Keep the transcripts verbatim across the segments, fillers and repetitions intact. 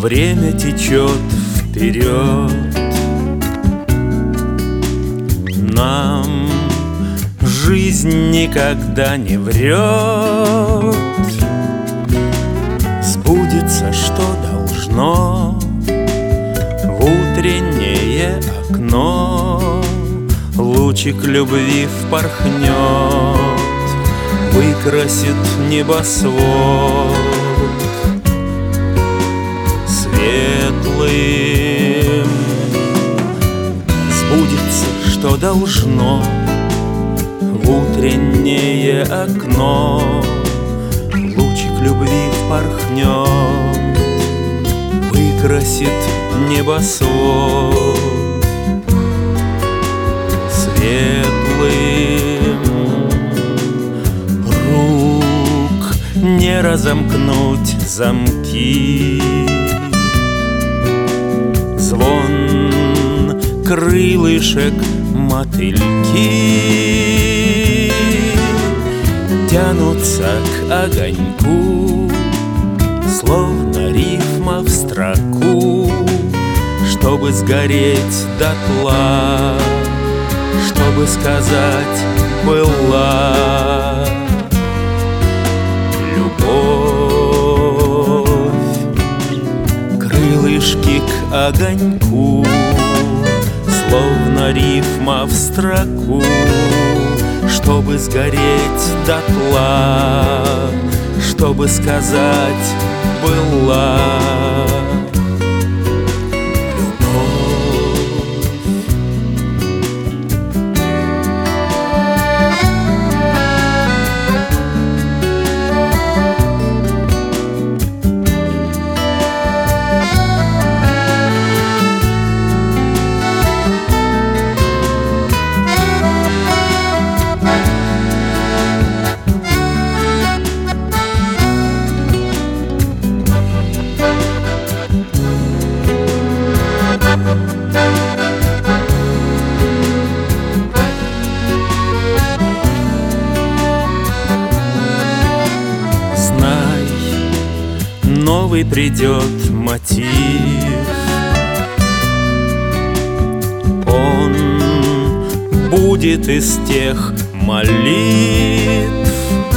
Время течет вперед, нам жизнь никогда не врет. Сбудется, что должно, в утреннее окно лучик любви впорхнет, выкрасит небосвод светлым. Сбудется, что должно, в утреннее окно лучик любви впорхнет, выкрасит небосвод светлым. Рук не разомкнуть замки, звон крылышек мотыльки тянутся к огоньку, словно рифма в строку, чтобы сгореть дотла, чтобы сказать была любовь. Крылышки к огоньку, словно рифма в строку, чтобы сгореть дотла, чтобы сказать была новый придет мотив. Он будет из тех молитв,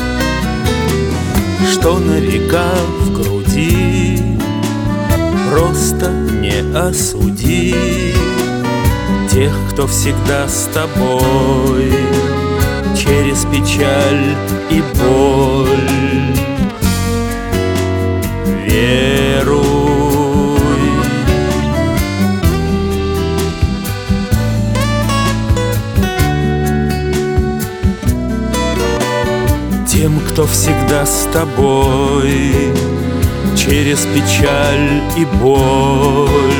что на века в груди. Просто не осуди тех, кто всегда с тобой, через печаль и боль. Веруй. Тем, кто всегда с тобой, через печаль и боль.